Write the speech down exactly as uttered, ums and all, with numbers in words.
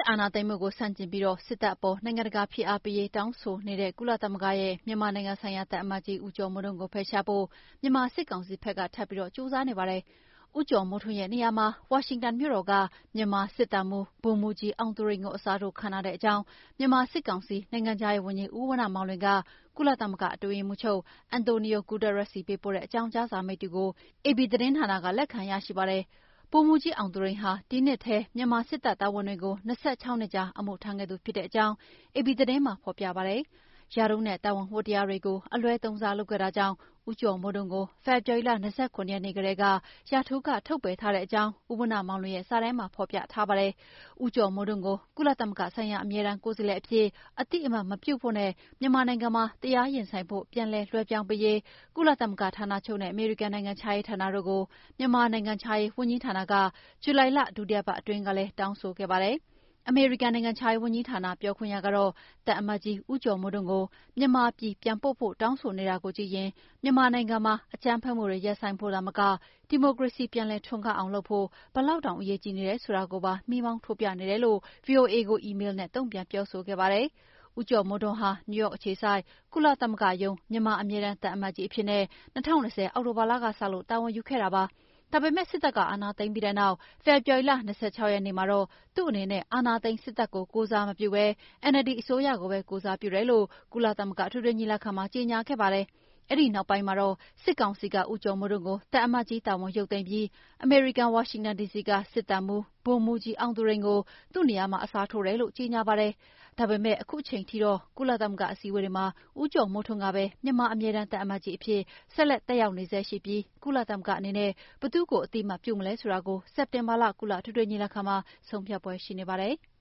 အာဏာသိမ်းမှုကိုဆန့်ကျင်ပြီးစစ်တပ်အပေါ်နိုင်ငံတကာဖိအားပေးရေးတောင်းဆိုနေတဲ့ကုလသမဂ္ဂရဲ့မြန်မာနိုင်ငံဆိုင်ရာသံအမတ်ကြီးဦးကျော်မိုးထွန်းကိုဖယ်ရှားဖို့မြန်မာစစ်ကောင်စီဘက်ကထပ်ပြီးကြိုးစားနေပါတယ်။ဦးကျော်မိုးထွန်းရဲ့နေရာမှာဝါရှင်တန်မြို့တော်ကမြန်မာစစ်တပ်မှူးဗိုလ်မှူးကြီးအောင်သူရိန်ကိုအစားထိုးခန့်ထားတဲ့အကြောင်းမြန်မာစစ်ကောင်စီနိုင်ငံခြားရေးဝန်ကြီးဦးဝဏ္ဏမောင်လွင်ကကုလသမဂ္ဂအတွင်းရေးမှူးချုပ်အန်တိုနီယိုဂူတာရက်စ်စီပေးပို့တဲ့အကြောင်းကြားစာမိတ္တူကို အေပီသတင်းဌာနကလက်ခံရရှိပါတယ်။ဗိုလ်မှူးကြီးအောင်သူရိန်ဟာဒီနှစ်ထဲမြန်မာစစ်တပ်တာဝန်တွေကို၂၆နှစ်ကြာအမှုထမ်းခဲ့သူဖြစ်တဲ့အကြောင်းအေပီသတင်းမှာဖော်ပြပါတယ်။ရာထူးနဲ့တာဝန်ဝတ္တရားတွေကိုအလွဲသုံးစားလုပ်ခဲ့တာကြောင့်ဦးကျော်မိုးထွန်းကိုဖေဖော်ဝါရီလ၂၇ရက်နေ့ကတည်းကရာထူးကထုတ်ပယ်ထားတဲ့အကြောင်းဦးဝဏ္ဏမောင်လွင်ရဲ့စာထဲမှာဖော်ပြထားပါတယ်။ဦးကျော်မိုးထွန်းကိုကုလသမဂ္ဂဆိုင်ရာအမြဲတမ်းကိုယ်စားလှယ်အဖြစ်အသိအမှတ်မပြုဖို့နဲ့မြန်မာနိုင်ငံမှာတရားရင်ဆိုင်ဖို့ပြန်လည်လွှဲပြောင်းပေးရေးကုလသမဂ္ဂဌာနချုပ်နဲ့အမေရိကန်နိုင်ငံခြားရေးဌာနတို့ကိုမြန်မာနိုင်ငံခြားရေးဝန်ကြီးဌာနကဇူလိုင်လဒုတိယပတ်အတွင်းကလည်းတောင်းဆိုခဲ့ပါတယ်။အမေရိကန်နိုင်ငံခြားရေးဝန်ကြီးဌာနပြောခွင့်ရကတော့သံအမတ်ကြီးဦးကျော်မိုးထွန်းကိုမြန်မာပြည်ပြန်ပို့ဖို့တောင်းဆိုနေတာကိုကြည့်ရင်မြန်မာနိုင်ငံမှာအကြမ်းဖက်မှုတွေရပ်ဆိုင်းဖို့သာမကဒီမိုကရေစီပြန်လည်ထွန်းကားအောင်လုပ်ဖို့ဘယ်လောက်တောင်အရေးကြီးနေတယ်ဆိုတာကိုပါမီးမောင်းထိုးပြနေတယ်လို့ ဗွီအိုအေကိုအီးမေးလ်နဲ့တုံ့ပြန်ပြောဆိုခဲ့ပါတယ်။ဦးကျော်မိုးထွန်းဟာနယူးယောက်အခြေစိုက်ကုလသမဂ္ဂရုံးမြန်မာအမြဲတမ်းသံအမတ်ကြီးအဖြစ်နဲ့၂၀၂၀အောက်တိုဘာလကစလို့တာဝန်ယူခဲ့တာပါ။ဒါပေမဲ့စစ်တပ်ကအာဏာသိမ်းပြီးတဲ့နောက်ဖေဖော်ဝါရီလ၂၆ရက်နေ့မှာတော့သူ့အနေနဲ့အာဏာသိမ်းစစ်တပ်ကိုကိုယ်စားမပြုဘဲ အန်အယ်လ်ဒီအစိုးရကိုပဲကိုယ်စားပြုတယ်လို့ကုလသမဂ္ဂအထွေထွေညီလာခံမှာကြေညာခဲ့ပါတယ်။အဲဒီနောက်ပိုင်းမှာတော့စစ်ကောင်စီကဦးကျော်မိုးထွန်းကိုသံအမတ်ကြီးတာဝန်ရုပ်သိမ်းပြီးအမေရိကန်ဝါရှင်တန်ဒီစီကစစ်တပ်မှူးဗိုလ်မှူးကြီးအောင်သူရိန်ကိုသူ့နေရာမှာအစားထိုးတယ်လို့ကြေညာပါတယ်။ဒါပေမဲ့အခုချိန်ထိတော့ကုလသမဂ္ဂအစည်းအဝေးတွေမှာဦးကျော်မိုးထွန်းကပဲမြန်မာအမြဲတမ်းသံအမတ်ကြီးအဖြစ်ဆက်လက်တက်ရောက်နေဆဲရှိပြီးကုလသမဂ္ဂအနေနဲ့ဘယ်သူ့ကိုအသိအမှတ်ပြုမလဲဆိုတာကိုစက်တင်ဘာလကုလအထွေထွေညီလာခံမှာဆုံးဖြတ်ဖွယ်ရှိနေပါတယ်။